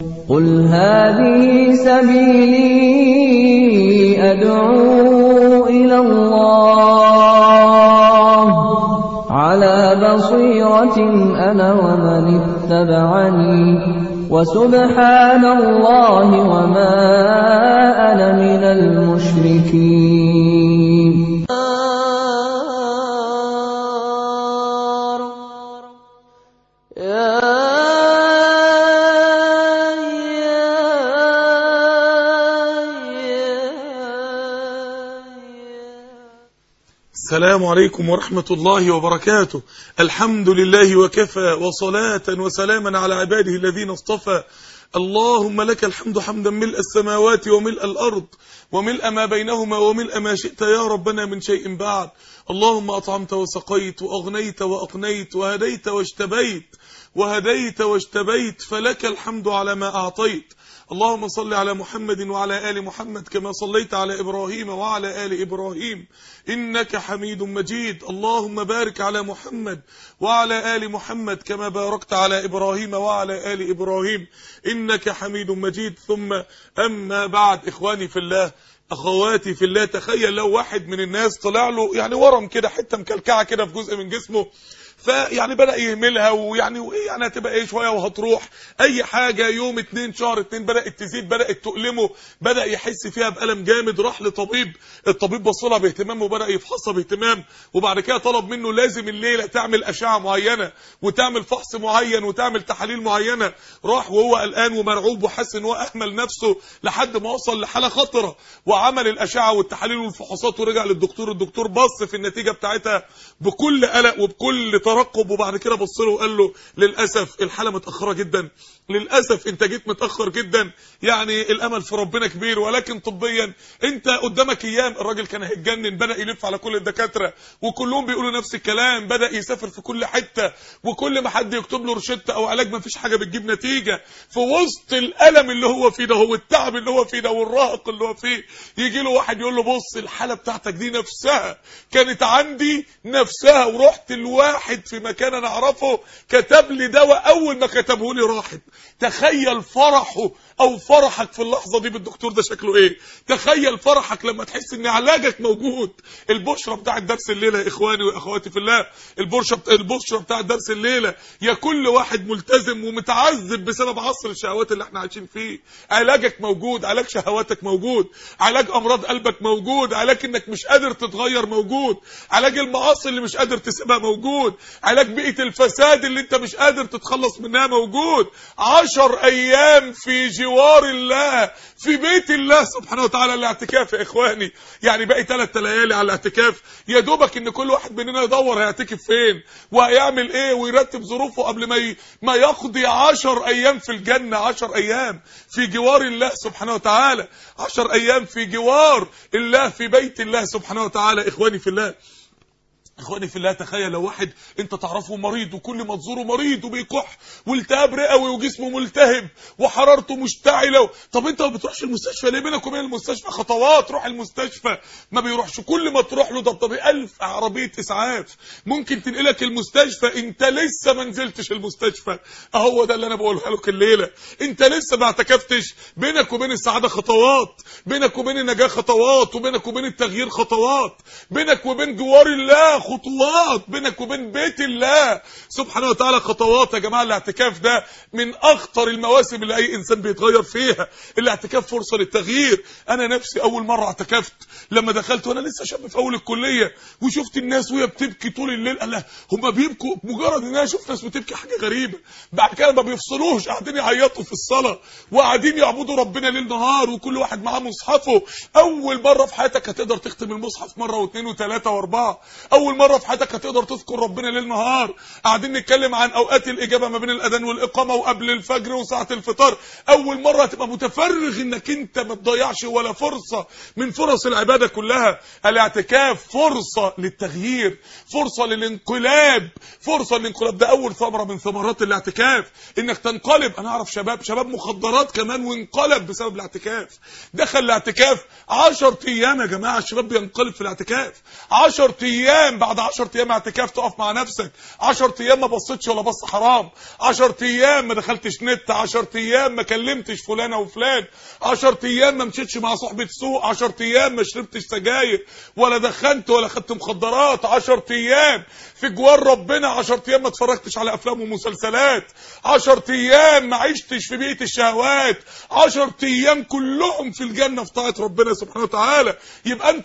قل هذه سبيلي أدعو إلى الله على بصيرة أنا ومن اتبعني وسبحان الله وما أنا من المشركين. السلام عليكم ورحمة الله وبركاته. الحمد لله وكفى، وصلاة وسلاما على عباده الذين اصطفى. اللهم لك الحمد حمدا ملء السماوات وملء الأرض وملء ما بينهما وملء ما شئت يا ربنا من شيء بعد. اللهم أطعمت وسقيت وأغنيت وأقنيت وهديت واجتبيت فلك الحمد على ما أعطيت. اللهم صل على محمد وعلى آل محمد كما صليت على إبراهيم وعلى آل إبراهيم إنك حميد مجيد. اللهم بارك على محمد وعلى آل محمد كما باركت على إبراهيم وعلى آل إبراهيم إنك حميد مجيد. ثم أما بعد، إخواني في الله، أخواتي في الله، تخيل لو واحد من الناس طلع له يعني ورم كده، حتة مكلكعة كده في جزء من جسمه، فيعني بدأ يهملها، ويعني هتبقى ايه شوية وهتروح اي حاجة. يوم 2 شهر 2 بدأت تزيد، بدأت تؤلمه، بدأ يحس فيها بألم جامد. راح لطبيب، الطبيب بصلها باهتمام وبدأ يفحصها باهتمام، وبعد كده طلب منه لازم الليلة تعمل أشعة معينة وتعمل فحص معين وتعمل تحاليل معينة. راح وهو قلقان ومرعوب وحس ان هو أهمل نفسه لحد ما وصل لحالة خطرة، وعمل الأشعة والتحاليل والفحوصات ورجع للدكتور. الدكتور بص في النتيجة بتاعتها بكل قلق وبكل ترقب، وبعد كده بص له وقال له للأسف الحالة متأخرة جدا، للأسف انت جيت متأخر جدا، يعني الأمل في ربنا كبير، ولكن طبيا انت قدامك ايام. الراجل كان هيتجنن، بدأ يلف على كل الدكاترة وكلهم بيقولوا نفس الكلام، بدأ يسافر في كل حتة، وكل ما حد يكتب له روشتة او علاج مفيش حاجة بتجيب نتيجة. في وسط الألم اللي هو فيه ده، هو التعب اللي هو فيه ده والرهق اللي هو فيه، يجي له واحد يقول له بص الحالة بتاعتك دي نفسها كانت عندي نفسها، ورحت الواحد في مكان انا اعرفه كتب لي دواء، اول ما كتبه لي راحت. تخيل فرحه او فرحك في اللحظه دي بالدكتور ده شكله ايه. تخيل فرحك لما تحس ان علاجك موجود. البشرى بتاع درس الليله يا اخواني واخواتي في الله، البشرى بتاع درس الليله، يا كل واحد ملتزم ومتعذب بسبب عصر الشهوات اللي احنا عايشين فيه، علاجك موجود، علاج شهواتك موجود، علاج امراض قلبك موجود، علاج انك مش قادر تتغير موجود، علاج المعاصي اللي مش قادر تسيبها موجود، علاج بيئة الفساد اللي انت مش قادر تتخلص منها موجود. 10 ايام في جوار الله في بيت الله سبحانه وتعالى. الاعتكاف يا اخواني يعني باقي 3 ليالي على الاعتكاف، يا دوبك ان كل واحد مننا يدور هيعتكف فين وهيعمل ايه ويرتب ظروفه قبل ما يقضي 10 ايام في الجنة، 10 ايام في جوار الله سبحانه وتعالى، 10 ايام في جوار الله في بيت الله سبحانه وتعالى. اخواني في الله، تخيل لو واحد انت تعرفه مريض، وكل ما تزوره مريض وبيكح والتهاب رئوي وجسمه ملتهب وحرارته مشتعله. طب انت ما بتروحش المستشفى ليه؟ بينك وبين المستشفى خطوات، روح المستشفى. ما بيروحش، كل ما تروح له ده 1000 عربيه اسعاف ممكن تنقلك المستشفى، انت لسه ما نزلتش المستشفى. اهو ده اللي انا بقوله لك الليله، انت لسه ما اعتكفتش. بينك وبين السعاده خطوات، بينك وبين النجاه خطوات، وبينك وبين التغيير خطوات، بينك وبين جوار الله خطوات، بينك وبين بيت الله سبحانه وتعالى خطوات. يا جماعه الاعتكاف ده من اخطر المواسم اللي اي انسان بيتغير فيها. الاعتكاف فرصه للتغيير. انا نفسي اول مره اعتكفت لما دخلت وانا لسه شاب في اول الكليه، وشفت الناس وهي بتبكي طول الليل. الله، هم بيبكوا مجرد ان انا اشوف ناس بتبكي حاجه غريبه. بعد كده ما بيفصلوش، قاعدين يعيطوا في الصلاه وقاعدين يعبدوا ربنا ليل نهار، وكل واحد معاه مصحفه. اول مره في حياتك هتقدر تختم المصحف مره واثنين وثلاثه واربعه. اول مره في حياتك هتقدر تذكر ربنا ليل نهار. قاعدين نتكلم عن اوقات الاجابه ما بين الاذان والاقامه وقبل الفجر وساعه الفطار. اول مره هتبقى متفرغ انك انت ما تضيعش ولا فرصه من فرص العباده كلها. الاعتكاف فرصه للتغيير، فرصه للانقلاب، فرصه للانقلاب. ده اول ثمره من ثمرات الاعتكاف، انك تنقلب. انا اعرف شباب مخدرات كمان وانقلب بسبب الاعتكاف. دخل الاعتكاف 10 ايام يا جماعه، الشباب بينقلب في الاعتكاف 10 ايام بعد 10 ايام اعتكاف تقف مع نفسك 10 ايام ما بصيتش ولا بص حرام، 10 ايام ما دخلتش نت، 10 ايام ما كلمتش فلانه وفلان، 10 ايام ما مشيتش مع صحبه سوء، 10 ايام ما شربتش سجاير ولا دخنت ولا خدت مخدرات، 10 ايام في جوار ربنا، 10 ايام ما اتفرجتش على افلام ومسلسلات، 10 ايام ما عشتش في بيئه الشهوات، 10 ايام كلهم في الجنه في طاعه ربنا سبحانه وتعالى. يبقى انت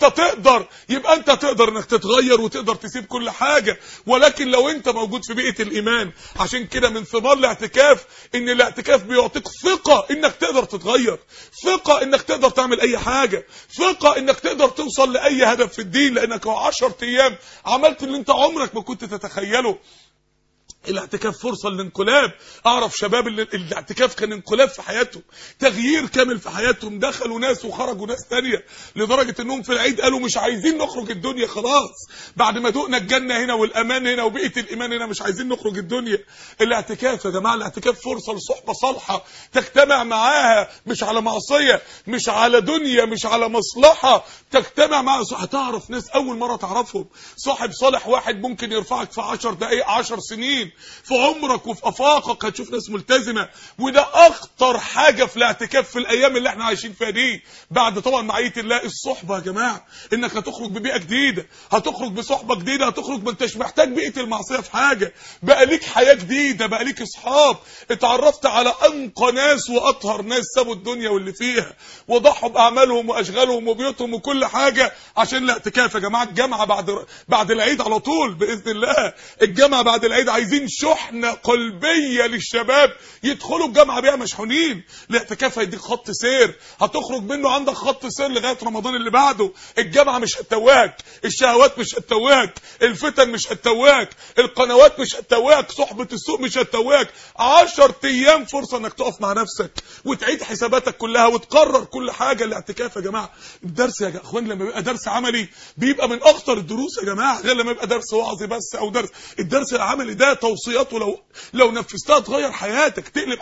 تقدر انك تتغير وتقدر تسيب كل حاجه، ولكن لو انت موجود في بيئه الايمان. عشان كده من ثمار الاعتكاف ان الاعتكاف بيعطيك ثقه انك تقدر تتغير، ثقه انك تقدر تعمل اي حاجه، ثقه انك تقدر توصل لاي هدف في الدين، لانك 10 ايام عملت اللي انت عمرك ما كنت تتخيله. الاعتكاف فرصة للانقلاب. اعرف شباب اللي الاعتكاف كان انقلاب في حياتهم، تغيير كامل في حياتهم، دخلوا ناس وخرجوا ناس تانية، لدرجة انهم في العيد قالوا مش عايزين نخرج الدنيا خلاص، بعد ما دقنا الجنة هنا والامان هنا وبيئة الايمان هنا مش عايزين نخرج الدنيا. الاعتكاف يا جماعة، الاعتكاف فرصة لصحبة صالحة تجتمع معاها مش على معصية، مش على دنيا، مش على مصلحة، تجتمع معاها. هتعرف ناس اول مرة تعرفهم، صاحب صالح واحد ممكن يرفعك في 10 دقايق 10 سنين في عمرك وفي افاقك. هتشوف ناس ملتزمه، وده اخطر حاجه في الاعتكاف في الايام اللي احنا عايشين فيها دي، بعد طبعا معيه الله الصحبه يا جماعه. انك هتخرج ببيئه جديده، هتخرج بصحبه جديده، هتخرج ما انتش محتاج بيئه المعصيه في حاجه، بقى ليك حياه جديده، بقى ليك اصحاب، اتعرفت على انقى ناس واطهر ناس سابوا الدنيا واللي فيها وضحوا باعمالهم واشغالهم وبيوتهم وكل حاجه عشان الاعتكاف يا جماعه. الجامعه بعد العيد على طول باذن الله، الجامعه بعد العيد عايزين شحنه قلبيه للشباب يدخلوا الجامعه بيها مشحونين. الاعتكاف هيديك خط سير هتخرج منه، عندك خط سير لغايه رمضان اللي بعده. الجامعه مش هتتوهك، الشهوات مش هتتوهك، الفتن مش هتتوهك، القنوات مش هتتوهك، صحبه السوق مش هتتوهك. 10 ايام فرصه انك تقف مع نفسك وتعيد حساباتك كلها وتقرر كل حاجه. الاعتكاف يا جماعه الدرس يا اخوان لما بيبقى درس عملي بيبقى من اخطر الدروس يا جماعه، غير لما يبقى درس وعظي بس او درس. الدرس العملي ده توصياته لو نفذتها تغير حياتك، تقلب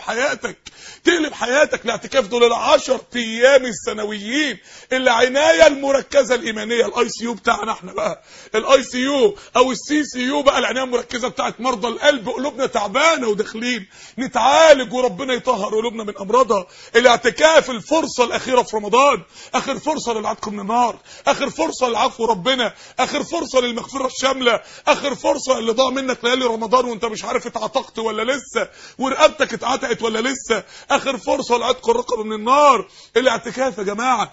حياتك. الاعتكاف دول 10 ايام السنويين، العنايه المركزه الايمانيه، الاي سي يو بتاعنا احنا بقى، الاي سي يو او السي سي يو بقى، العنايه المركزه بتاعت مرضى القلب، قلوبنا تعبانه وداخلين نتعالج وربنا يطهر قلوبنا من امراضها. الاعتكاف الفرصه الاخيره في رمضان، اخر فرصه للعتق من النار، اخر فرصه لعفو ربنا، اخر فرصه للمغفره الشامله، اخر فرصه اللي ضاع منك ليالي رمضان وانت مش عارف اتعتقت ولا لسه، ورقبتك اتعتقت ولا لسه، اخر فرصه لعتق الرقبه من النار. الاعتكاف يا جماعه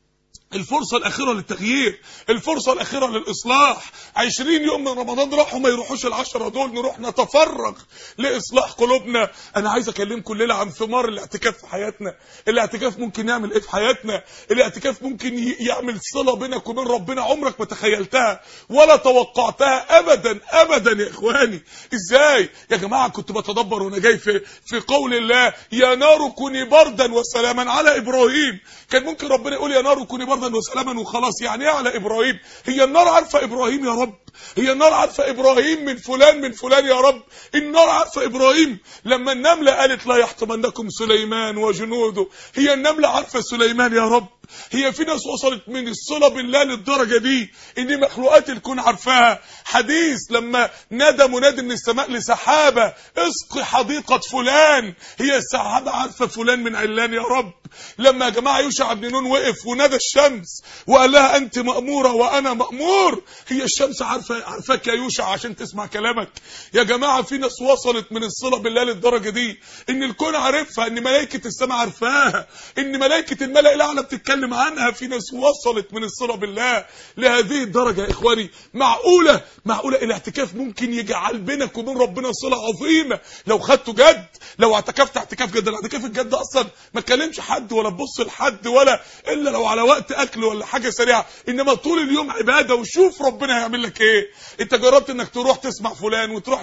الفرصة الأخيرة للتغيير، الفرصة الأخيرة للإصلاح. 20 يوم من رمضان راحوا ما يروحوش ال10 دول، نروح نتفرغ لإصلاح قلوبنا. أنا عايز أكلمكم الليلة عن ثمار الاعتكاف في حياتنا. الاعتكاف ممكن يعمل إيه في حياتنا؟ الاعتكاف ممكن يعمل صلة بينك وبين ربنا عمرك ما تخيلتها ولا توقعتها أبدا أبدا يا إخواني. إزاي؟ يا جماعة كنت بتدبر وأنا جاي في قول الله يا نار كوني بردا وسلاما على إبراهيم. كان ممكن ربنا يقول يا نار كوني بردا وسلاما وخلاص. يعني ايه على ابراهيم؟ هي النار عارفه ابراهيم يا رب؟ هي النار عارفه ابراهيم من فلان يا رب؟ النار عارفه ابراهيم؟ لما النمله قالت لا يحطمنكم سليمان وجنوده، هي النمله عارفه سليمان يا رب؟ هي في ناس وصلت من الصله بالله للدرجه دي ان مخلوقات الكون عارفاها. حديث لما نادى منادي من السماء لسحابه اسقي حديقه فلان، هي السحابه عارفه فلان من علان يا رب. لما يا جماعه يوشع بن نون وقف ونادى الشمس وقال لها انت مأموره وانا مأمور، هي الشمس عارفاك يا يوشع عشان تسمع كلامك. يا جماعه في ناس وصلت من الصله بالله للدرجه دي ان الكون عارفها، ان ملائكه السماء عارفاها، ان ملائكه الملأ الاعلى بتتكلم عنها. في ناس وصلت من الصله بالله لهذه الدرجه يا اخواني. معقوله الاعتكاف ممكن يجعل بينك وبين ربنا صله عظيمه لو خدته جد، لو اعتكفت اعتكاف جد. الاعتكاف الجد اصلا ما تكلمش حد ولا تبص لحد ولا الا لو على وقت اكل ولا حاجه سريعه، انما طول اليوم عباده وشوف ربنا هيعمل لك ايه. انت جربت انك تروح تسمع فلان وتروح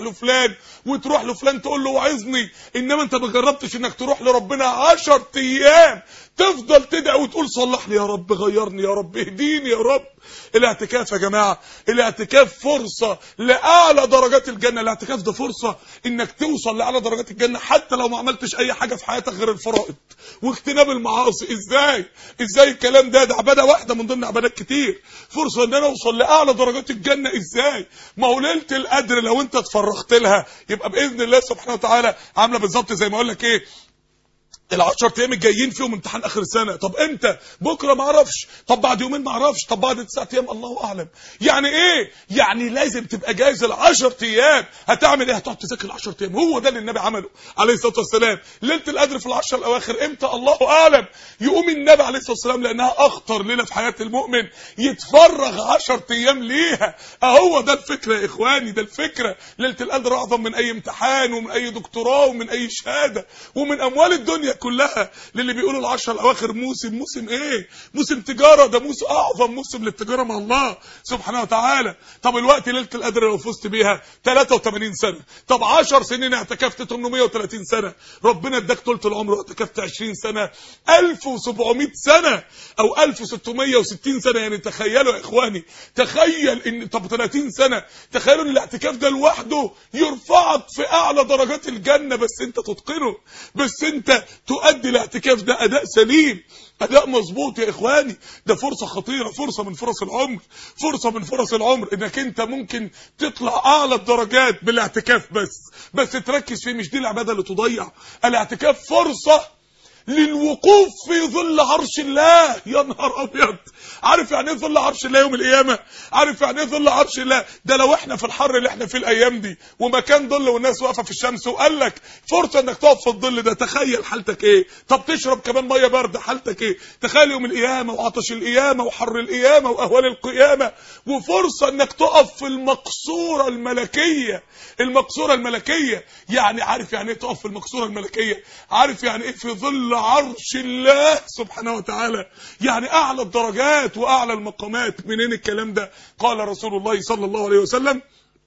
لفلان تقول له وعظني، انما انت ما جربتش انك تروح لربنا 10 ايام تفضل تدعي وتقول صلح لي يا رب، غيرني يا رب، اهديني يا رب. الاعتكاف يا جماعه، الاعتكاف فرصه لاعلى درجات الجنه. الاعتكاف ده فرصه انك توصل لاعلى درجات الجنه حتى لو ما عملتش اي حاجه في حياتك غير الفرائض. واجتناب المعاصي. ازاي الكلام ده عباده واحده من ضمن عبادات كتير. فرصه ان انا اوصل لاعلى درجات الجنه. ازاي؟ ما هو ليله القدر لو انت اتفرغت لها يبقى باذن الله سبحانه وتعالى عامله بالظبط زي ما اقول لك ايه، ال10 ايام الجايين فيهم امتحان اخر السنه. طب امتى؟ بكره ما اعرفش، طب بعد يومين ما اعرفش، طب بعد 9 ايام الله اعلم. يعني ايه؟ يعني لازم تبقى جاهز ال10 ايام. هتعمل ايه؟ هتقعد تذاكر ال10 ايام. هو ده اللي النبي عمله عليه الصلاه والسلام. ليله القدر في ال10 الاواخر امتى؟ الله اعلم. يقوم النبي عليه الصلاه والسلام لانها اخطر ليله في حياه المؤمن يتفرغ 10 ايام ليها. اهو ده الفكره يا اخواني، ده الفكره. ليله القدر اعظم من اي امتحان ومن اي دكتوراه ومن اي شهاده ومن اموال الدنيا كلها. للي بيقولوا ال10 الاواخر موسم ايه؟ موسم تجاره. ده موسم اعظم موسم للتجاره مع الله سبحانه وتعالى. طب الوقت ليله القدر لو فزت بيها 83 سنه، طب 10 سنين اعتكفت 830 سنه، ربنا اداك طولة العمر واعتكفت 20 سنه 1700 سنه او 1660 سنه. يعني تخيلوا يا اخواني، تخيل ان طب 30 سنه، تخيلوا ان الاعتكاف ده لوحده يرفعك في اعلى درجات الجنه. بس انت تتقنه، بس انت تؤدي الاعتكاف ده اداء سليم، اداء مظبوط يا اخواني. ده فرصه خطيره، فرصه من فرص العمر، فرصه من فرص العمر انك انت ممكن تطلع اعلى الدرجات بالاعتكاف. بس تركز فيه، مش دي العباده اللي تضيع. الاعتكاف فرصه للوقوف في ظل عرش الله. يا نهار ابيض، عارف يعني ايه ظل عرش الله يوم القيامه؟ عارف يعني ايه ظل عرش الله؟ ده لو احنا في الحر اللي احنا فيه الايام دي ومكان ظل والناس واقفه في الشمس وقال لك فرصه انك تقف في الظل ده، تخيل حالتك ايه؟ طب تشرب كمان ميه بارده، حالتك ايه؟ تخيل يوم القيامه وعطش القيامه وحر القيامه واهوال القيامه، وفرصه انك تقف في المقصوره الملكيه. المقصوره الملكيه يعني عارف يعني ايه تقف في المقصوره الملكيه؟ عارف يعني ايه في ظل عرش الله سبحانه وتعالى؟ يعني اعلى الدرجات واعلى المقامات. منين الكلام ده؟ قال رسول الله صلى الله عليه وسلم: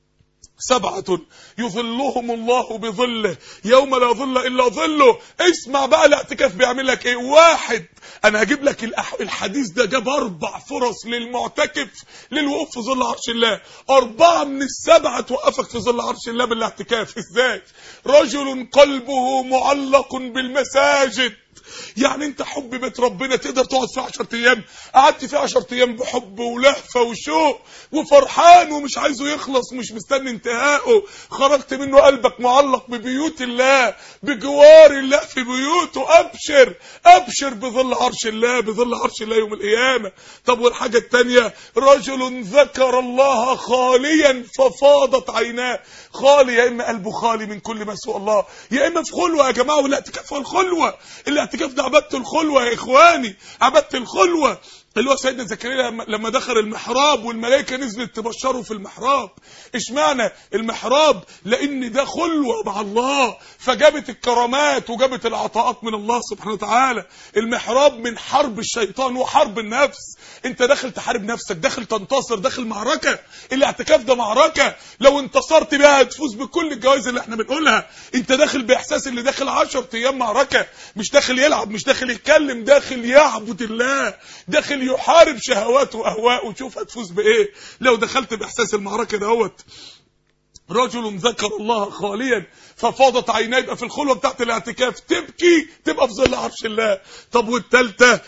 7 يظلهم الله بظله يوم لا ظل الا ظله. اسمع بقى الاعتكاف بيعمل لك ايه. 1، انا هجيب لك الحديث ده جاب 4 فرص للمعتكف للوقوف في ظل عرش الله. 4 من ال7 توقفك في ظل عرش الله بالاعتكاف. ازاي؟ رجل قلبه معلق بالمساجد. يعني انت حب بيت ربنا تقدر تقعد فيه 10 ايام. قعدت فيه 10 ايام بحب ولهفه وشوق وفرحان ومش عايزه يخلص، مش مستني انتهائه. خرجت منه قلبك معلق ببيوت الله، بجوار الله في بيوته. ابشر بظل عرش الله، بظل عرش الله يوم القيامه. طب والحاجه الثانيه، رجل ذكر الله خاليا ففاضت عيناه. خالي، يا اما قلبه خالي من كل ما سوى الله، يا اما في خلوه. يا جماعه والاعتكاف الخلوه، الاعتكاف ده عباده الخلوه يا اخواني، عباده الخلوه. اللي هو سيدنا زكريا لما دخل المحراب والملائكه نزلت تبشره في المحراب. اشمعنى المحراب؟ لان ده خلوه مع الله، فجابت الكرامات وجابت العطاءات من الله سبحانه وتعالى. المحراب من حرب الشيطان وحرب النفس. انت داخل تحارب نفسك، داخل تنتصر، داخل معركه. الاعتكاف ده معركه، لو انتصرت بها هتفوز بكل الجوائز اللي احنا بنقولها. انت داخل باحساس اللي داخل 10 ايام معركه، مش داخل يلعب، مش داخل يتكلم، داخل يعبد الله، داخل يحارب شهواته واهواءه. وشوف هتفوز بايه لو دخلت باحساس المعركه دهوت. رجل ذكر الله خاليا ففاضت عيناه، يبقى في الخلوه بتاعت الاعتكاف تبكي، تبقى في ظل عرش الله. طب والثالثه،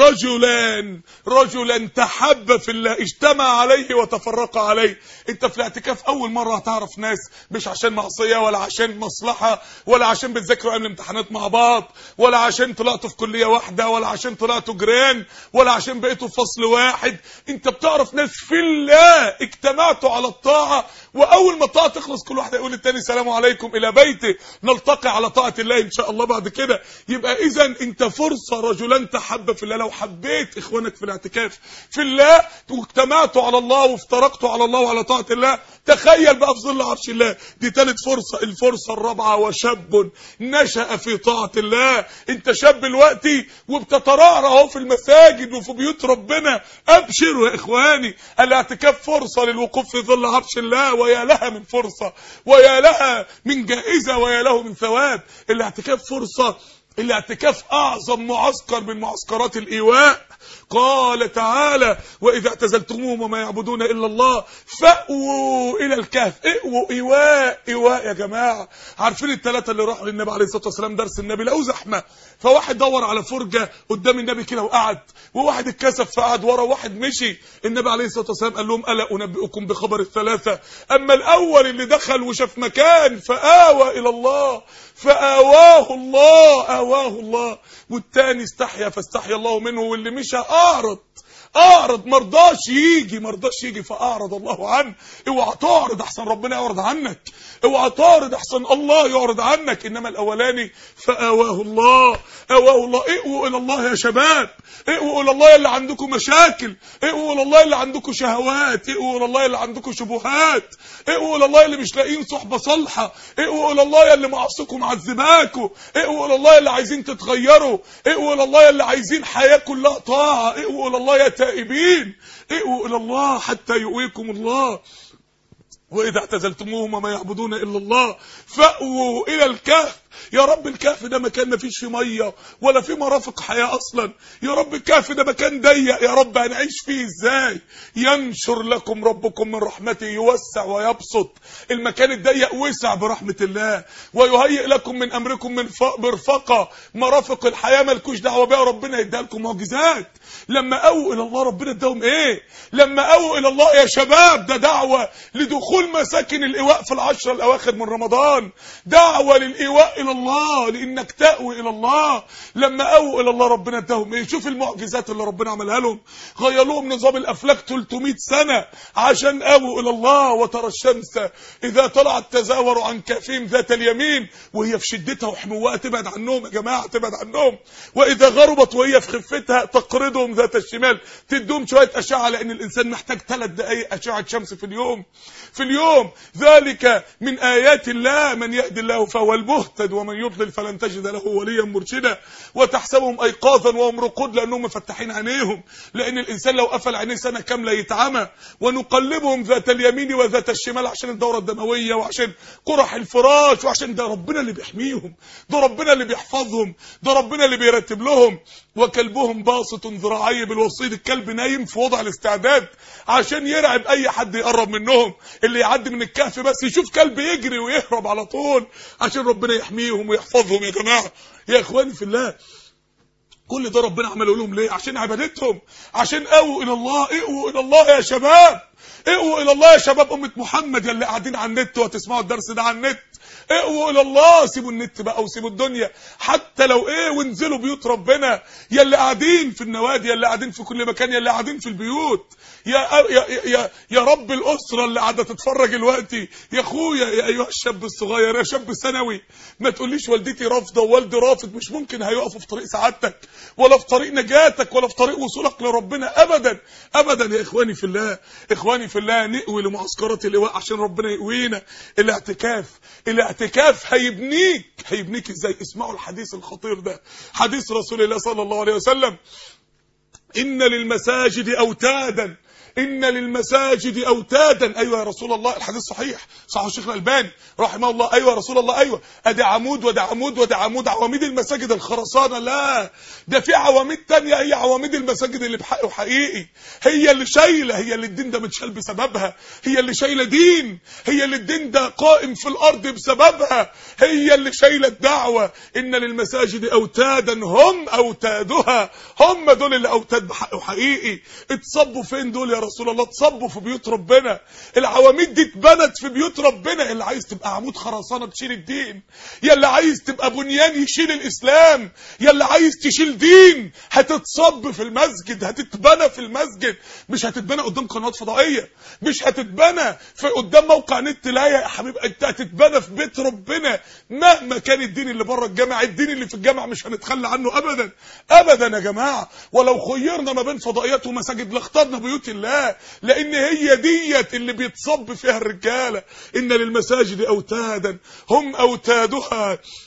رجلا تحب في الله اجتمع عليه وتفرق عليه. انت في الاعتكاف اول مره هتعرف ناس، مش عشان معصيه ولا عشان مصلحه ولا عشان بتذاكروا قبل الامتحانات مع بعض ولا عشان طلعتوا في كليه واحده ولا عشان طلعتوا جيران ولا عشان بقيتوا في فصل واحد. انت بتعرف ناس في الله اجتمعتوا على الطاعه، واول ما الطاعه تخلص كل واحد يقول للتاني سلام عليكم الى بيته، نلتقي على طاعه الله ان شاء الله بعد كده. يبقى اذا انت فرصه، رجلان تحب في الله. لو حبيت اخوانك في الاعتكاف في الله واجتمعتوا على الله وافترقتوا على الله وعلى طاعه الله، تخيل بقى في ظل عرش الله. دي ثالث فرصه. الفرصه الرابعه، وشاب نشأ في طاعه الله. انت شاب دلوقتي وبتترعرع اهو في المساجد وفي بيوت ربنا. ابشروا يا اخواني، الاعتكاف فرصه للوقوف في ظل عرش الله، ويا لها من فرصه، ويا لها من جائزه، ويا له من ثواب. الاعتكاف فرصه الاعتكاف اعظم معسكر من معسكرات الايواء. قال تعالى: واذا اعتزلتموهم وما يعبدون الا الله فاووا الى الكهف. اقووا ايواء يا جماعه. عارفين الثلاثه اللي راحوا للنبي عليه الصلاه والسلام درس النبي، لقوا زحمه، فواحد دور على فرجه قدام النبي كده وقعد، وواحد اتكسف فقعد ورا، وواحد مشي. النبي عليه الصلاه والسلام قال لهم: الا انبئكم بخبر الثلاثه؟ اما الاول اللي دخل وشاف مكان فآوى الى الله فآواه الله، والتاني استحيا فاستحيا الله منه، واللي مشى اعرض مرضاش يجي فاعرض الله عنه. اوعى تعرض احسن ربنا يعرض عنك، اوعى تعرض احسن الله يعرض عنك. انما الاولاني فآواه الله. اقووا الى الله يا شباب، اقووا الى الله اللي عندكم مشاكل، اقووا الى الله اللي عندكم شهوات، اقووا الى الله اللي عندكم شبهات، اقووا الى الله اللي مش لاقيين صحبه صالحه، اقووا الى الله اللي معصيكم معذباكم، اقووا الى الله اللي عايزين تتغيروا، اقووا الى الله اللي عايزين حياه كلها طاعه، اقووا الى الله يا تائبين، اقووا الى الله حتى يؤويكم الله. واذا اعتزلتموهم وما يعبدون الا الله فاووا الى الكهف. يا رب الكهف ده مكان ما فيش فيه ميه ولا فيه مرافق حياه اصلا. يا رب الكهف ده مكان ضيق، يا رب هنعيش فيه ازاي؟ ينشر لكم ربكم من رحمته، يوسع ويبسط. المكان الضيق وسع برحمه الله، ويهيئ لكم من امركم من مرفقه. مرافق الحياه مالكوش دعوه بيها، ربنا يديها لكم معجزات. لما اووا الى الله ربنا اداهم ايه؟ لما اووا الى الله يا شباب ده دعوه لدخول مساكن الايواء في العشر الاواخر من رمضان، دعوه للايواء الى الله، لانك تأوي الى الله. لما اووا الى الله ربنا اداهم ايه؟ شوف المعجزات اللي ربنا عملها لهم. غير لهم نظام الافلاك 300 سنه عشان اووا الى الله. وترى الشمس اذا طلعت تزاور عن كافهم ذات اليمين وهي في شدتها وحموها تبعد عنهم يا جماعه، تبعد عنهم. واذا غربت وهي في خفتها تقرضهم ذات الشمال، تدوم شويه اشعه، لان الانسان محتاج 3 دقائق اشعه شمس في اليوم. ذلك من ايات الله، من يهدي الله فهو المهتد ومن يضلل فلن تجد له وليا مرشدا. وتحسبهم ايقاظا وهم رقود، لانهم مفتحين عينيهم، لان الانسان لو قفل عينيه سنه كامله يتعمى. ونقلبهم ذات اليمين وذات الشمال، عشان الدوره الدمويه وعشان قرح الفراش، وعشان ده ربنا اللي بيحميهم، ده ربنا اللي بيحفظهم، ده ربنا اللي بيرتب لهم. وكلبهم باسط ذراعيه بالوصيد، الكلب نايم في وضع الاستعداد عشان يرعب اي حد يقرب منهم. اللي يعدي من الكهف بس يشوف كلب يجري ويهرب على طول، عشان ربنا يحميهم ويحفظهم. يا جماعه يا اخواني في الله، كل ده ربنا عمله لهم ليه؟ عشان عبادتهم، عشان اووا الى الله. اقووا الى الله يا شباب، اقووا الى الله يا شباب. امه محمد يا اللي قاعدين على النت وهتسمعوا الدرس ده على النت، اقووا الى الله. سيبوا النت بقى وسيبوا الدنيا حتى لو وانزلوا بيوت ربنا. يا اللي قاعدين في النوادي، يا اللي قاعدين في كل مكان، يا اللي قاعدين في البيوت، يا رب الاسره اللي قاعده تتفرج دلوقتي، يا اخويا، يا ايها الشاب الصغير، يا شاب ثانوي، ما تقوليش والدتي رافضه ووالدي رافض. مش ممكن هيقفوا في طريق سعادتك ولا في طريق نجاتك ولا في طريق وصولك لربنا ابدا ابدا. يا اخواني في الله، اخواني في الله، نقوي لمعسكرات الايواء عشان ربنا يقوينا. الاعتكاف هيبنيك ازاي؟ اسمعوا الحديث الخطير ده، حديث رسول الله صلى الله عليه وسلم: إن للمساجد أوتادا. أيوة يا رسول الله، الحديث صحيح الشيخ الألباني رحمه الله. أيوة يا رسول الله، أيوة. أدي عمود وده عمود وده عمود. عواميد المساجد الخرسانة؟ لا، ده في عواميد تانية، هي عواميد المساجد اللي بحقه حقيقي، هي اللي شايلة، هي اللي الدين ده متشال بسببها، هي اللي شايلة دين، هي اللي الدين ده قائم في الأرض بسببها، هي اللي شايلة الدعوة. إن للمساجد أوتادا هم أوتادها، هم دول اللي أوتاد بحقه حقيقي. اتصبوا فين دول يا رسول الله؟ اتصبوا في بيوت ربنا. العواميد دي اتبنت في بيوت ربنا. اللي عايز تبقى عمود خرسانه تشيل الدين، يا اللي عايز تبقى بنيان يشيل الاسلام، يا اللي عايز تشيل دين، هتتصب في المسجد، هتتبنى في المسجد. مش هتتبنى قدام قنوات فضائيه، مش هتتبنى في قدام موقع نت. لا يا حبيب، انت هتتبنى في بيت ربنا. مهما كان الدين اللي بره الجامع، الدين اللي في الجامع مش هنتخلى عنه ابدا ابدا يا جماعه. ولو خيرنا ما بين فضائيات ومساجد لاخترنا بيوت الله، لان هي ديت اللي بيتصب فيها الرجاله. ان للمساجد اوتادا هم اوتادها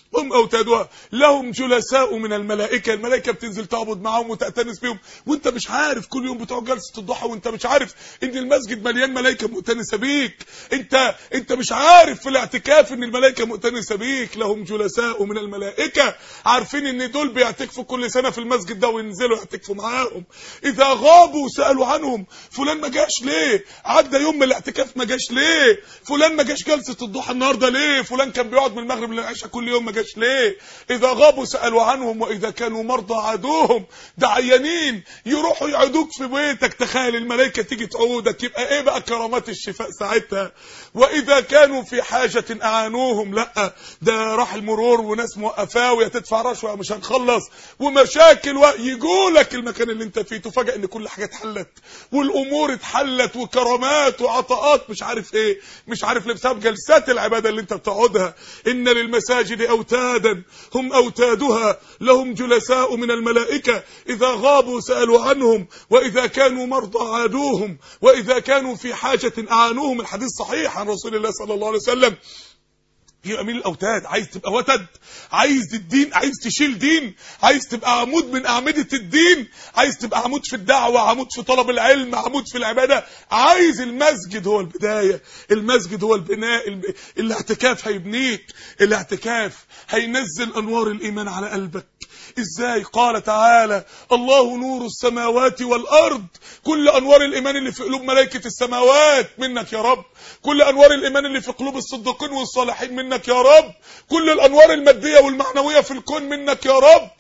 هم أوتادها لهم جلساء من الملائكة. الملائكة بتنزل تعبد معاهم وتأتنس بهم، وانت مش عارف. كل يوم بتوع جلسة الضحى وانت مش عارف ان المسجد مليان ملائكة مؤتنسة بيك. انت مش عارف في الاعتكاف ان الملائكة مؤتنسة بيك. لهم جلساء من الملائكة، عارفين ان دول بيعتكفوا كل سنة في المسجد ده وينزلوا يعتكفوا معاهم. اذا غابوا سألوا عنهم، فلان ما جاش ليه؟ عدى يوم من الاعتكاف ما جاش ليه؟ فلان ما جاش جلسة الضحى النهارده ليه؟ فلان كان بيقعد من المغرب للعشاء كل يوم ما جاش ليه؟ اذا غابوا سألوا عنهم، واذا كانوا مرضى عادوهم. ده عيانين يروحوا يعودوك في بيتك. تخيل الملائكة تيجي تعودك، يبقى ايه بقى كرامات الشفاء ساعتها؟ واذا كانوا في حاجة اعانوهم. لا ده راح المرور وناس موقفاه ويا تدفع رشوة مش هنخلص ومشاكل، يجولك المكان اللي انت فيه تفاجئ ان كل حاجة اتحلت والامور اتحلت وكرامات وعطاءات مش عارف ايه، مش عارف ليه، بسبب جلسات العبادة اللي انت بتقعدها. ان للمساجد اوتادا هم اوتادها لهم جلساء من الملائكة اذا غابوا سألوا عنهم، واذا كانوا مرضى عادوهم، واذا كانوا في حاجة اعانوهم. الحديث صحيح عن رسول الله صلى الله عليه وسلم. يبقى مين الاوتاد؟ عايز تبقى وتد؟ عايز الدين؟ عايز تشيل دين؟ عايز تبقى عمود من اعمدة الدين؟ عايز تبقى عمود في الدعوة، عمود في طلب العلم، عمود في العبادة؟ عايز المسجد هو البداية، المسجد هو البناء. الاعتكاف هيبنيك، الاعتكاف هينزل انوار الايمان على قلبك. ازاي؟ قال تعالى: الله نور السماوات والارض. كل انوار الايمان اللي في قلوب ملائكة السماوات منك يا رب، كل انوار الايمان اللي في قلوب الصديقين والصالحين منك يا رب، كل الانوار المادية والمعنوية في الكون منك يا رب.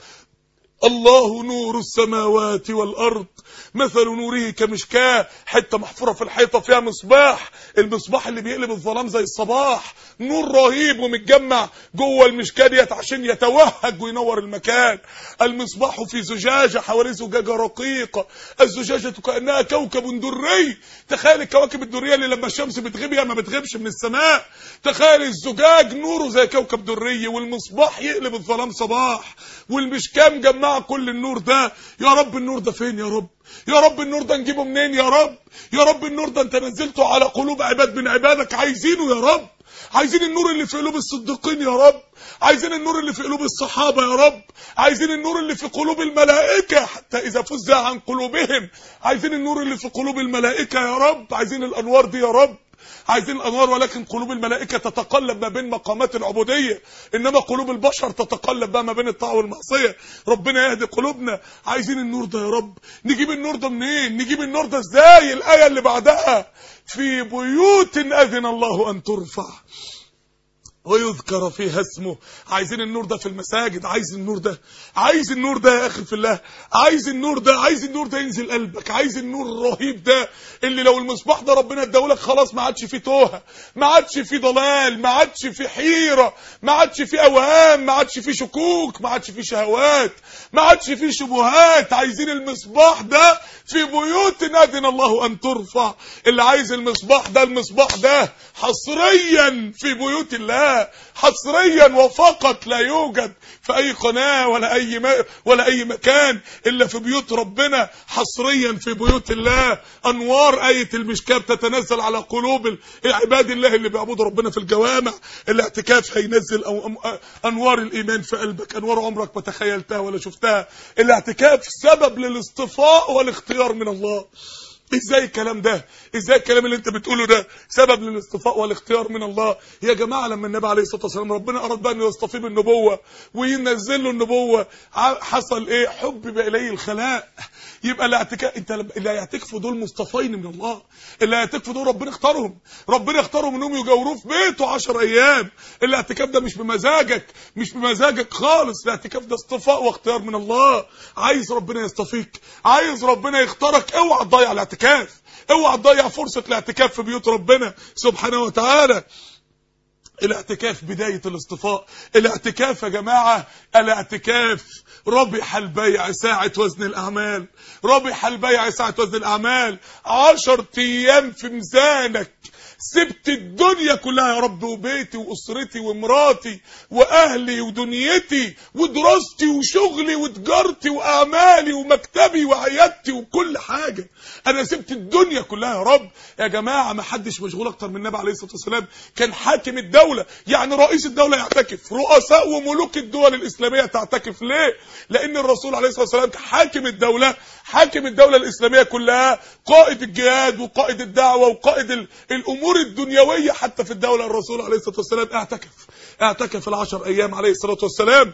الله نور السماوات والارض مثل نوره كمشكاة، حته محفوره في الحيطه فيها مصباح، المصباح اللي بيقلب الظلام زي الصباح، نور رهيب ومتجمع جوه المشكاة ديت عشان يتوهج وينور المكان. المصباح في زجاجه، حواليه زجاجه رقيقه، الزجاجه كانها كوكب دري. تخيل الكواكب الدريه اللي لما الشمس بتغيب ما بتغيبش من السماء. تخيل الزجاج نوره زي كوكب دري، والمصباح يقلب الظلام صباح، والمشكاة مجمعه كل النور ده. يا رب النور ده فين يا رب؟ يا رب النور ده نجيبه منين يا رب؟ يا رب النور ده انت نزلته على قلوب عباد من عبادك، عايزينه يا رب. عايزين النور اللي في قلوب الصديقين يا رب، عايزين النور اللي في قلوب الصحابة يا رب، عايزين النور اللي في قلوب الملائكة حتى إذا فزع عن قلوبهم، عايزين النور اللي في قلوب الملائكة يا رب، عايزين الأنوار دي يا رب، عايزين الأنوار. ولكن قلوب الملائكة تتقلب ما بين مقامات العبودية، إنما قلوب البشر تتقلب بقى ما بين الطاعة والمعصية. ربنا يهدي قلوبنا. عايزين النور ده يا رب. نجيب النور ده منين؟ نجيب النور ده ازاي؟ الآية اللي بعدها: في بيوت أذن الله أن ترفع ويذكر فيها اسمه. عايزين النور ده في المساجد. عايز النور ده، عايز النور ده يا اخي في الله، عايز النور ده، عايز النور ده ينزل قلبك، عايز النور الرهيب ده اللي لو المصباح ده ربنا اداهولك خلاص ما عادش فيه توهه، ما عادش فيه ضلال، ما عادش فيه حيره، ما عادش فيه اوهام، ما عادش فيه شكوك، ما عادش فيه شهوات، ما عادش فيه شبهات. عايزين المصباح ده في بيوت أذن الله أن ترفع. اللي عايز المصباح ده، المصباح ده حصريا في بيوت الله، حصريا وفقط، لا يوجد في أي قناة ولا أي مكان إلا في بيوت ربنا، حصريا في بيوت الله. أنوار آية المشكاة بتتنزل على قلوب عباد الله اللي بيعبدوا ربنا في الجوامع. الاعتكاف هينزل أنوار الإيمان في قلبك، أنوار عمرك ما تخيلتها ولا شفتها. الاعتكاف سبب للاصطفاء والاختيار من الله. ازاي الكلام ده؟ ازاي الكلام اللي انت بتقوله ده سبب للاصطفاء والاختيار من الله؟ يا جماعه لما النبي عليه الصلاه والسلام ربنا اراد بقى انه يصطفيه بالنبوه وينزل له النبوه، حصل ايه؟ حبب اليه الخلاء. يبقى الاعتكاف، انت اللي هيعتكفوا دول مصطفين من الله، اللي هيعتكفوا دول ربنا اختارهم، ربنا اختارهم انهم يجاوروه في بيته 10 ايام. الاعتكاف ده مش بمزاجك، مش بمزاجك خالص، الاعتكاف ده اصطفاء واختيار من الله. عايز ربنا يصطفيك، عايز ربنا يختارك، اوعى تضيع الاعتكاف، اوعى تضيع فرصة الاعتكاف في بيوت ربنا سبحانه وتعالى. الاعتكاف بداية الاصطفاء. الاعتكاف يا جماعة، الاعتكاف ربح البيع ساعة وزن الأعمال، ربح البيع ساعة وزن الأعمال. 10 أيام في ميزانك سبت الدنيا كلها يا رب، وبيتي واسرتي ومراتي واهلي ودنيتي ودراستي وشغلي وتجارتي واعمالي ومكتبي وعيادتي وكل حاجه، انا سبت الدنيا كلها يا رب. يا جماعه ما حدش مشغول اكتر من النبي عليه الصلاه والسلام. كان حاكم الدوله، يعني رئيس الدوله يعتكف، رؤساء وملوك الدول الاسلاميه تعتكف. ليه؟ لان الرسول عليه الصلاه والسلام حاكم الدوله، حاكم الدوله الاسلاميه كلها، قائد الجهاد وقائد الدعوه وقائد الامور الدنيويه حتى في الدوله. الرسول عليه الصلاه والسلام اعتكف ال10 ايام عليه الصلاه والسلام،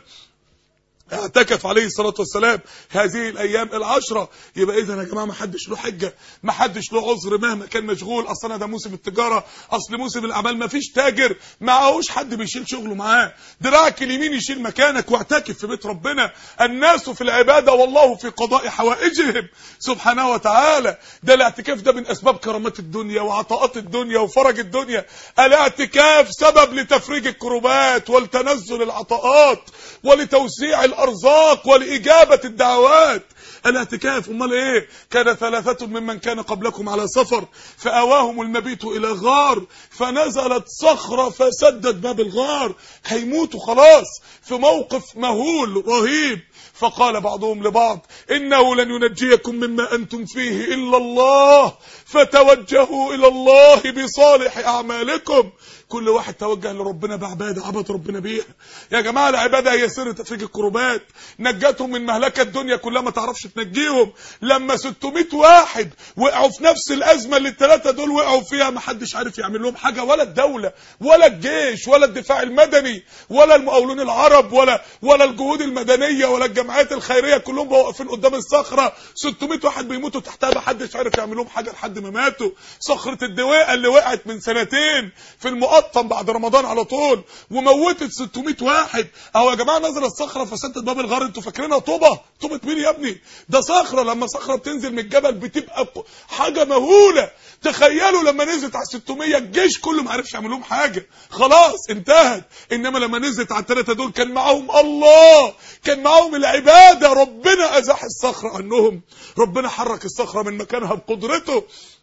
اعتكف عليه الصلاة والسلام هذه الايام ال10. يبقى اذا يا جماعه ما حدش له حجه، ما حدش له عذر مهما كان مشغول. اصل ده موسم التجاره، اصل موسم الاعمال، ما فيش تاجر معهوش حد بيشيل شغله معاه، دراعك اليمين يشيل مكانك. واعتكف في بيت ربنا. الناس في العباده والله في قضاء حوائجهم سبحانه وتعالى. ده الاعتكاف ده من اسباب كرامات الدنيا وعطاءات الدنيا وفرج الدنيا. الاعتكاف سبب لتفريج الكربات ولتنزل العطاءات ولتوسيع الارزاق ولاجابه الدعوات. الاعتكاف. امال ايه؟ كان 3 ممن كان قبلكم على سفر فاواهم المبيت الى غار فنزلت صخره فسدت باب الغار. هيموتوا خلاص في موقف مهول رهيب. فقال بعضهم لبعض انه لن ينجيكم مما انتم فيه الا الله فتوجهوا الى الله بصالح اعمالكم. كل واحد توجه لربنا بعباده عبد ربنا بيها. يا جماعه العباده هي سر تفريج الكربات، نجتهم من مهلكه الدنيا كلها ما تعرفش تنجيهم. لما 600 واحد وقعوا في نفس الازمه اللي ال3 دول وقعوا فيها، ما حدش عارف يعمل لهم حاجه، ولا الدوله ولا الجيش ولا الدفاع المدني ولا المقاولون العرب ولا الجهود المدنيه ولا الجمعيات الخيريه، كلهم واقفين قدام الصخره. 600 واحد بيموتوا تحتها، ما حدش عارف يعمل لهم حاجه لحد ما ماتوا. صخره الدويقه اللي وقعت من 2 سنين في المقطم بعد رمضان على طول وموتت 600 واحد. اهو يا جماعه نزلت الصخره فسدت باب الغار. انتوا فاكرينها طوبه مين يا ابني؟ ده صخره. لما صخره بتنزل من الجبل بتبقى حاجه مهوله. تخيلوا لما نزلت على 600 الجيش كله ما عرفش يعمل لهم حاجه، خلاص انتهت. انما لما نزلت على ال3 دول كان معاهم الله، كان معاهم العباده. ربنا ازاح الصخره عنهم، ربنا حرك الصخره من مكانها بقدرته.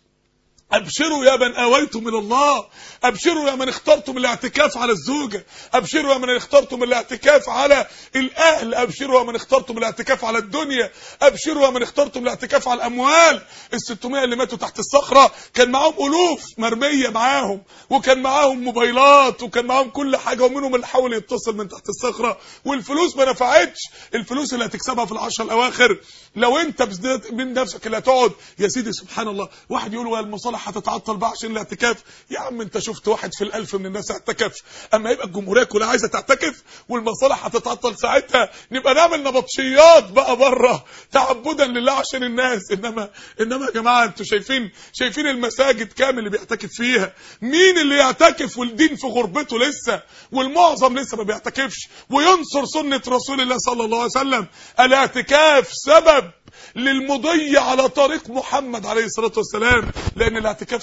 ابشروا يا من اويتم من الله، ابشروا يا من اخترتم الاعتكاف على الزوجه، ابشروا يا من اخترتم الاعتكاف على الاهل، ابشروا يا من اخترتم الاعتكاف على الدنيا، ابشروا يا من اخترتم الاعتكاف على الاموال. ال600 اللي ماتوا تحت الصخره كان معاهم الوف مرميه معاهم، وكان معاهم موبايلات، وكان معاهم كل حاجه، ومنهم اللي حاول يتصل من تحت الصخره، والفلوس ما نفعتش. الفلوس اللي هتكسبها في ال10 الاواخر لو انت من نفسك اللي هتقعد يا سيدي. سبحان الله، واحد يقول المصالح هتتعطل بقى عشان الاعتكاف. يا عم انت شفت واحد في ال1000 من الناس اعتكف؟ اما يبقى الجمهوريه كلها عايزه تعتكف والمصالح هتتعطل، ساعتها نبقى نعمل نبطشيات بقى بره تعبدا لله عشان الناس. انما يا جماعه انتوا شايفين المساجد كامل اللي بيعتكف فيها. مين اللي يعتكف والدين في غربته لسه، والمعظم لسه ما بيعتكفش وينصر سنه رسول الله صلى الله عليه وسلم؟ الاعتكاف سبب للمضي على طريق محمد عليه الصلاة والسلام، لأن الاعتكاف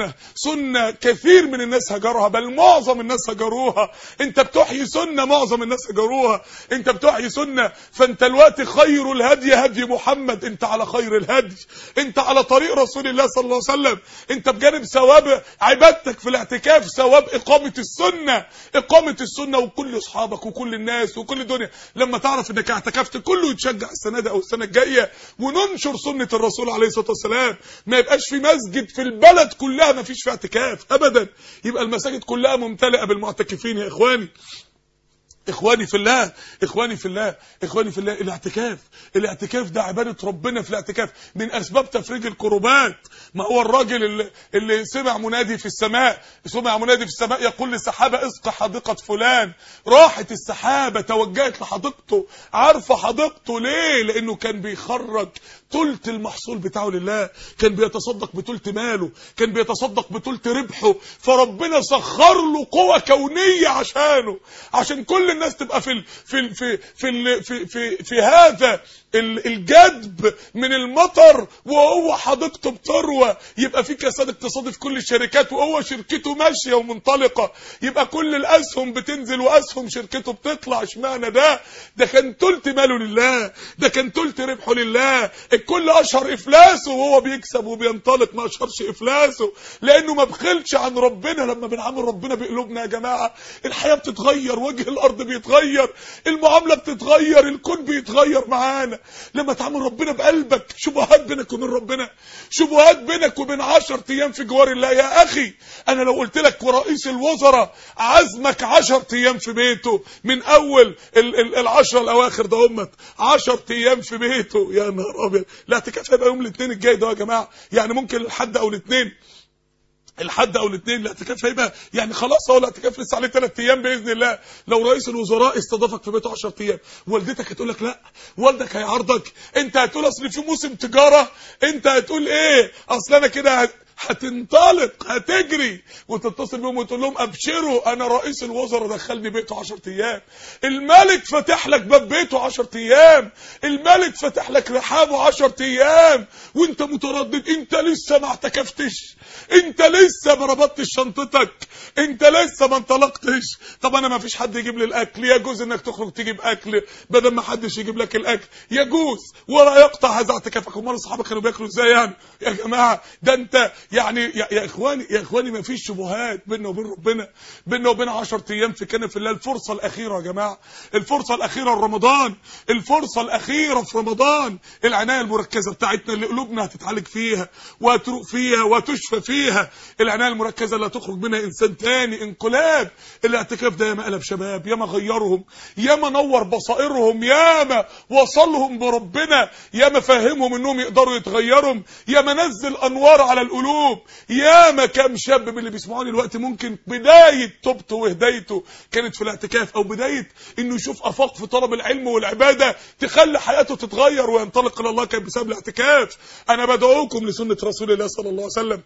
سنة كثير من الناس هجروها، بل معظم الناس هجروها. انت بتحيي سنة معظم الناس هجروها، انت بتحيي سنة. فانت الوقت خير الهدي هدي محمد، انت على خير الهدي، انت على طريق رسول الله صلى الله عليه وسلم. انت بجانب ثواب عبادتك في الاعتكاف ثواب إقامة السنة. وكل اصحابك وكل الناس وكل الدنيا لما تعرف انك اعتكفت كله يتشجع السنة دي او السنة الجاية وننشر سنة الرسول عليه الصلاة والسلام. ما يبقاش في مسجد في البلد كلها ما فيش فيه اعتكاف ابدا، يبقى المساجد كلها ممتلئة بالمعتكفين. يا اخواني في الله الاعتكاف ده عبادة ربنا. في الاعتكاف من اسباب تفريج الكربات. ما هو الراجل اللي سمع منادي في السماء يقول للسحابة اسق حديقة فلان، راحت السحابة توجهت لحديقته. عارفة حديقته ليه؟ لانه كان بيخرج ثلث المحصول بتاعه لله، كان بيتصدق بثلث ماله، كان بيتصدق بثلث ربحه. فربنا سخر له قوة كونية عشان كل الناس تبقى في هذا الجدب من المطر وهو حديقته بتروى، يبقى في كساد اقتصادي في كل الشركات وهو شركته ماشيه ومنطلقه، يبقى كل الاسهم بتنزل واسهم شركته بتطلع. اشمعنى ده كان تلت ماله لله، ده كان تلت ربحه لله. الكل اشهر افلاسه وهو بيكسب وبينطلق، ما اشهرش افلاسه لانه ما بخلش عن ربنا. لما بنعامل ربنا بقلوبنا يا جماعه الحياه بتتغير، وجه الارض بيتغير، المعامله بتتغير، الكون بيتغير معانا. لما تعامل ربنا بقلبك، شبهات بينك وبين ربنا، شبهات بينك وبين 10 ايام في جوار الله. يا اخي انا لو قلت لك ورئيس الوزراء عزمك 10 ايام في بيته من اول ال10 الاواخر ده، 10 ايام في بيته، يا نهار ابيض. الاعتكاف هيبقى يوم الاثنين الجاي ده يا جماعه، يعني ممكن الحد او الاثنين الاعتكاف هيبقى يعني خلاص. هو الاعتكاف لسه عليه 3 ايام باذن الله. لو رئيس الوزراء استضافك في بيته 10 ايام، والدتك هتقول لك لا، والدك هيعارضك، انت هتقول اصل في موسم تجاره، انت هتقول ايه اصل انا كده هتنطلق، هتجري وتتصل بهم وتقول لهم ابشروا انا رئيس الوزراء دخلني بيته 10 ايام. الملك فتح لك باب بيته 10 ايام، الملك فتح لك رحابه 10 ايام، وانت متردد، انت لسه ما اعتكفتش، انت لسه ما ربطتش شنطتك، انت لسه ما انطلقتش. طب انا ما فيش حد يجيب لي الاكل، يجوز انك تخرج تجيب اكل بدل ما حدش يجيب لك الاكل، يجوز ولا يقطع هذا اعتكافك. امال اصحابك كانوا بياكلوا ازاي يعني يا جماعه؟ ده انت يعني يا اخواني ما فيش شبهات بيننا وبين ربنا، بيننا وبين 10 ايام في كنف الله. الفرصه الاخيره يا جماعه، الفرصه الاخيره لرمضان، الفرصه الاخيره في رمضان. العنايه المركزه بتاعتنا اللي قلوبنا هتتعالج فيها وهتروق فيها وتشفى فيها، العنايه المركزه اللي هتخرج منها انسان تاني، انقلاب. الاعتكاف ده ياما قلب شباب، ياما غيرهم، ياما نور بصائرهم، ياما وصلهم بربنا، ياما فهمهم انهم يقدروا يتغيروا، ياما نزل انوار على القلوب. ياما كام شاب من اللي بيسمعوني الوقت ممكن بدايه توبته وهدايته كانت في الاعتكاف، او بدايه انه يشوف افاق في طلب العلم والعباده تخلي حياته تتغير وينطلق الى الله كان بسبب الاعتكاف. انا بدعوكم لسنه رسول الله صلى الله عليه وسلم،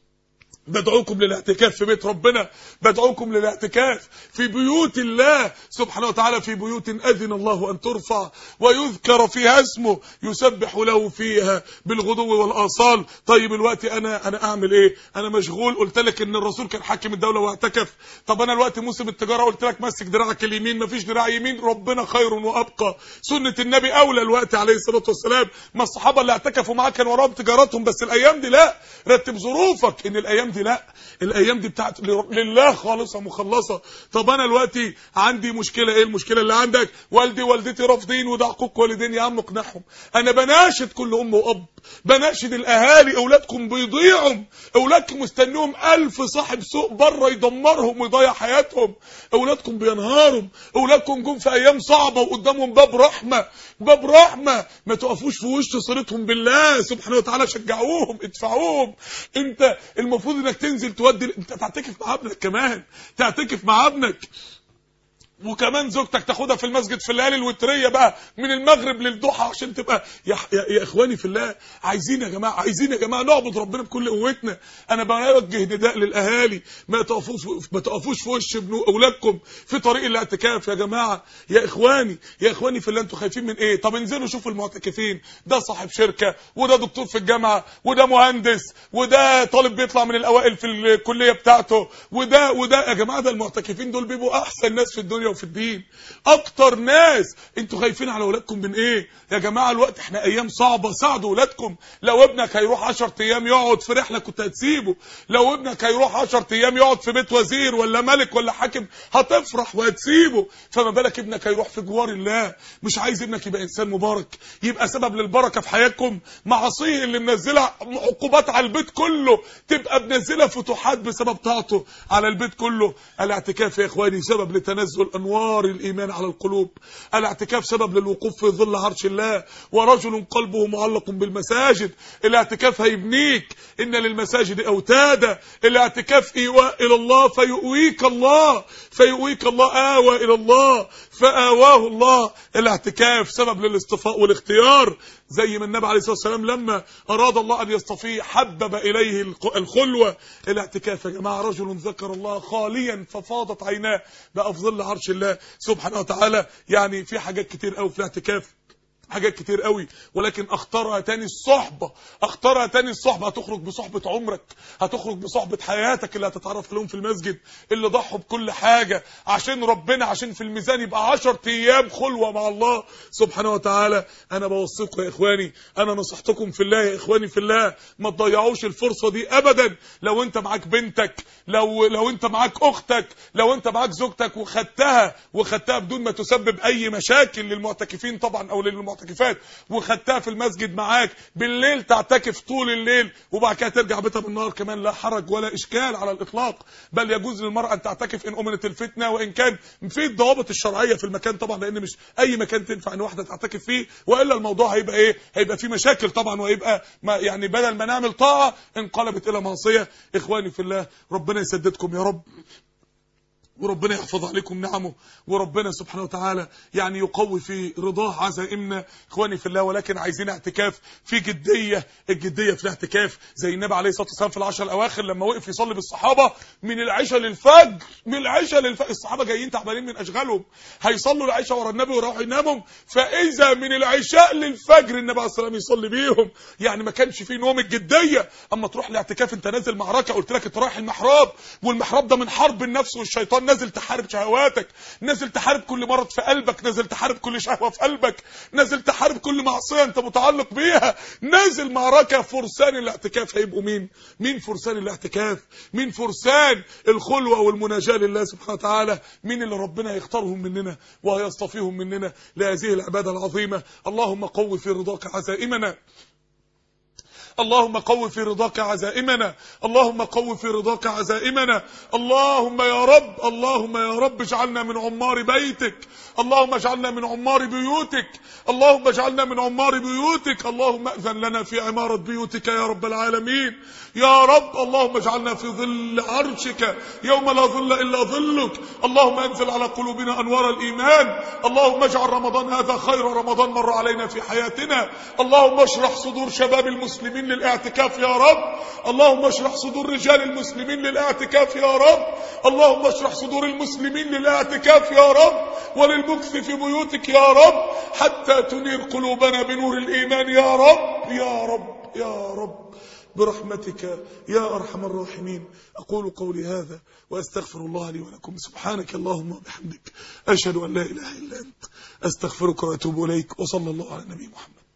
بدعوكم للاعتكاف في بيت ربنا، بدعوكم للاعتكاف في بيوت الله سبحانه وتعالى، في بيوت أذن الله أن ترفع ويذكر فيها اسمه يسبح له فيها بالغدو والآصال. طيب الوقت أنا أعمل إيه؟ أنا مشغول. قلت لك إن الرسول كان حاكم الدولة واعتكف. طب أنا الوقت موسم التجارة، قلت لك مسك دراعك اليمين، مفيش دراع يمين، ربنا خير وأبقى، سنة النبي أولى الوقت عليه الصلاة والسلام. ما الصحابة اللي اعتكفوا معاه كان وراهم تجارتهم، بس الأيام دي لا. رتب ظروفك إن الأيام دي لا، الايام دي بتاعت لله خالصه مخلصه. طب انا دلوقتي عندي مشكله، ايه المشكله اللي عندك؟ والدي والدتي رافضين وده حقوق والدين، يا عم اقنعهم. انا بناشد كل ام واب، بناشد الاهالي، اولادكم بيضيعوا، اولادكم مستنيهم 1000 صاحب سوق بره يدمرهم ويضيع حياتهم، اولادكم بينهاروا، اولادكم جم في ايام صعبه وقدامهم باب رحمه، باب رحمه. ما تقفوش في وش صلتهم بالله سبحانه وتعالى، شجعوهم، ادفعوهم. انت المفروض انك تنزل تودي، انت تعتكف مع ابنك، كمان تعتكف مع ابنك، وكمان زوجتك تاخدها في المسجد في الليالي الوتريه بقى من المغرب للضحى عشان تبقى يا اخواني في الله. عايزين يا جماعه نعبد ربنا بكل قوتنا. انا بوجه نداء للاهالي، ما تقفوش في وش اولادكم في طريق الاعتكاف يا جماعه. يا اخواني في الله، انتوا خايفين من ايه؟ طب انزلوا شوفوا المعتكفين، ده صاحب شركه، وده دكتور في الجامعه، وده مهندس، وده طالب بيطلع من الاوائل في الكليه بتاعته، وده يا جماعه، ده المعتكفين دول بيبقوا احسن ناس في الدنيا وفي الدين، اكتر ناس. انتوا خايفين على اولادكم من ايه يا جماعه؟ الوقت احنا ايام صعبه، ساعدوا اولادكم. لو ابنك هيروح 10 ايام يقعد في رحله كنت هتسيبه، لو ابنك هيروح 10 ايام يقعد في بيت وزير ولا ملك ولا حاكم هتفرح وهتسيبه، فما بالك ابنك هيروح في جوار الله. مش عايز ابنك يبقى انسان مبارك، يبقى سبب للبركه في حياتكم. معاصيه اللي منزله عقوبات على البيت كله تبقى منزله فتوحات بسبب طاعته على البيت كله. الاعتكاف يا اخواني سبب لتنزل انوار الايمان على القلوب، الاعتكاف سبب للوقوف في ظل عرش الله، ورجل قلبه معلق بالمساجد. الاعتكاف هيبنيك، ان للمساجد اوتادا. الاعتكاف ايواء الى الله، فيؤويك الله، آوى الى الله فآواه الله. الاعتكاف سبب للاصطفاء والاختيار، زي ما النبي عليه الصلاه والسلام لما اراد الله ان يصطفيه حبب اليه الخلوه. الاعتكاف يا جماعه رجل ذكر الله خاليا ففاضت عيناه بقى في ظل عرش الله سبحانه وتعالى. يعني في حاجات كتير قوي في الاعتكاف حاجات كتير قوي، ولكن اختارها تاني الصحبة، اختارها تاني الصحبة. هتخرج بصحبة عمرك، هتخرج بصحبة حياتك اللي هتتعرف لهم في المسجد، اللي ضحوا بكل حاجة عشان ربنا، عشان في الميزان يبقى 10 ايام خلوة مع الله سبحانه وتعالى. انا بوصيكم يا اخواني، انا نصحتكم في الله يا اخواني في الله، ما تضيعوش الفرصة دي ابدا. لو انت معاك بنتك، لو انت معاك اختك، لو انت معاك زوجتك وخدتها بدون ما تسبب اي مشاكل للمعتكفين طبعا او للمعتكفات، وخدتها في المسجد معاك بالليل تعتكف طول الليل وبعد كده ترجع بيتها بالنهار، كمان لا حرج ولا اشكال على الاطلاق. بل يجوز للمرأة ان تعتكف ان امنت الفتنة، وان كان في الضوابط الشرعية في المكان طبعا، لان مش اي مكان تنفع ان واحدة تعتكف فيه، والا الموضوع هيبقى ايه؟ هيبقى في مشاكل طبعا، وهيبقى يعني بدل ما نعمل طاعة انقلبت الى معصية. اخواني في الله، ربنا يسددكم يا رب، وربنا يحفظ عليكم نعمه، وربنا سبحانه وتعالى يعني يقوي في رضاه عزائمنا. اخواني في الله، ولكن عايزين اعتكاف في جديه، الجديه في الاعتكاف زي النبي عليه الصلاه والسلام في العشر الاواخر لما وقف يصلي بالصحابه من العشاء للفجر، من العشاء للفجر. الصحابه جايين تعبانين من اشغالهم، هيصلوا العشاء ورا النبي ويروحوا يناموا، فاذا من العشاء للفجر النبي عليه الصلاه والسلام يصلي بيهم. يعني ما كانش فيه نوم. الجديه اما تروح الاعتكاف انت نازل معركه، قلت لك انت رايح المحراب، والمحراب ده من حرب النفس والشيطان، نازل تحارب شهواتك، نازل تحارب كل مرض في قلبك، نازل تحارب كل شهوة في قلبك، نازل تحارب كل معصية انت متعلق بيها، نازل معركة. فرسان الاعتكاف هيبقوا مين؟ مين فرسان الاعتكاف؟ مين فرسان الخلوة والمناجاة لله سبحانه وتعالى؟ مين اللي ربنا هيختارهم مننا وهيصطفيهم مننا لهذه العبادة العظيمة؟ اللهم قو في رضاك عزائمنا، اللهم قو في رضاك عزائمنا، اللهم قو في رضاك عزائمنا. اللهم يا رب، اللهم يا رب اجعلنا من عمار بيتك، اللهم اجعلنا من عمار بيوتك، اللهم اجعلنا من عمار بيوتك. اللهم اذن لنا في عمارة بيوتك يا رب العالمين يا رب. اللهم اجعلنا في ظل عرشك يوم لا ظل الا ظلك. اللهم انزل على قلوبنا انوار الايمان. اللهم اجعل رمضان هذا خير رمضان مر علينا في حياتنا. اللهم اشرح صدور شباب المسلمين للاعتكاف يا رب. اللهم اشرح صدور رجال المسلمين للاعتكاف يا رب. اللهم اشرح صدور المسلمين للاعتكاف يا رب وللمكث في بيوتك يا رب، حتى تنير قلوبنا بنور الايمان يا رب يا رب يا رب برحمتك يا ارحم الراحمين. اقول قولي هذا واستغفر الله لي ولكم. سبحانك اللهم وبحمدك، اشهد ان لا اله الا انت، استغفرك واتوب اليك، وصلى الله على النبي محمد.